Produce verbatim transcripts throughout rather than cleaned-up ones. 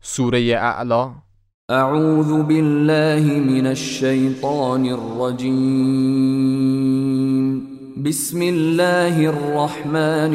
سوره اعلی. اعوذ بالله من الشیطان الرجیم. بسم الله الرحمن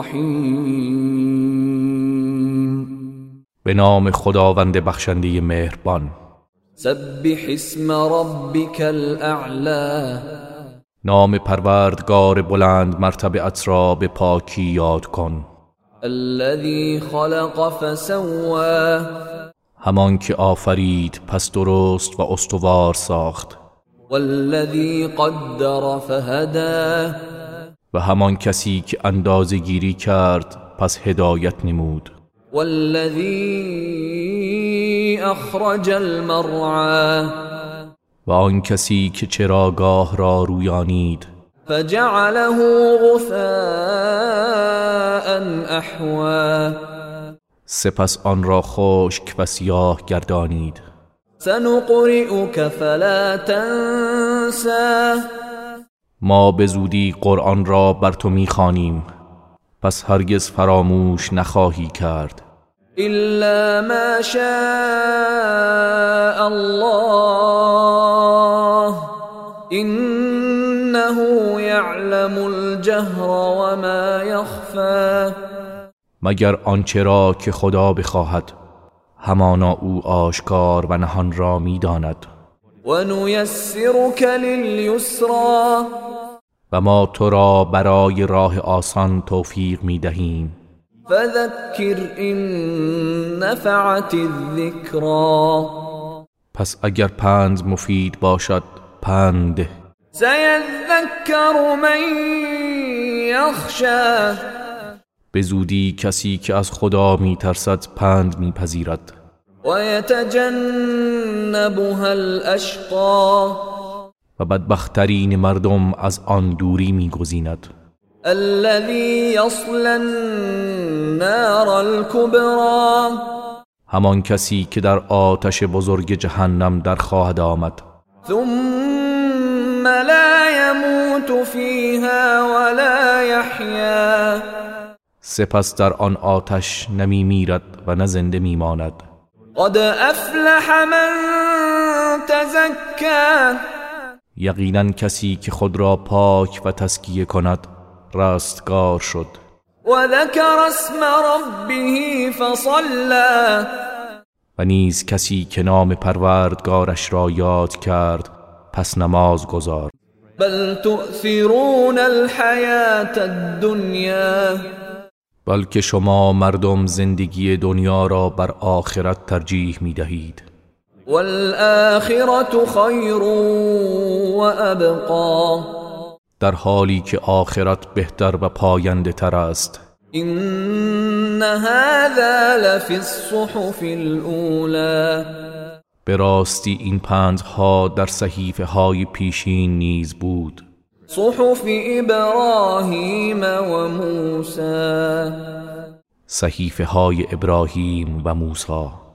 الرحیم. به نام خداوند بخشنده مهربان. سبح اسم ربک الاعلی. نام پروردگار بلند مرتبه‌ات را به پاکی یاد کن. الذی خلق فسوى. همان که آفرید پس درست و استوار ساخت. والذی قدر فهدی. و همان کسی که اندازه گیری کرد پس هدایت نمود. والذی اخرج المرعى. و آن کسی که چراگاه را رویانید. فجعله غثاء احوى. سپس آن را خشک و سیاه گردانید. سنقرئك فلا تنسى. ما به زودی قرآن را بر تو می‌خوانیم پس هرگز فراموش نخواهی کرد. الا ما شاء الله انه یعلم الجهر وما یخفی. مگر آنچه را که خدا بخواهد همانا او آشکار و نهان را می‌داند. و نیسرک للیسرا. و ما تو را برای راه آسان توفیق می‌دهیم. فذکر ان نفعت الذکرا. پس اگر پند مفید باشد پند. سیذکر من یخشی. به زودی کسی که از خدا می‌ترسد پند می‌پذیرد. و یتجنبها الاشقی. و بدبخترین مردم از آن دوری می‌گزیند. الذی یصلی النار الکبری. همان کسی که در آتش بزرگ جهنم در خواهد آمد. ثم لا یموت فیها ولا یحیا. سپس در آن آتش نمی میرد و نه زنده میماند. قد افلح من تزکی. یقینا کسی که خود را پاک و تزکیه کند رستگار شد. و ذکر اسم ربه فصلی. و نیز کسی که نام پروردگارش را یاد کرد پس نماز گزارد. بل تؤثرون الحیاة الدنیا. بلکه شما مردم زندگی دنیا را بر آخرت ترجیح می دهید. والآخرة خیر و ابقا. در حالی که آخرت بهتر و پاینده تر است. این هذا لفی الصحف الاولی. به راستی این پندها در صحیفه های پیشین نیز بود. صحف ابراهیم و موسی. صحیفه های ابراهیم و موسی.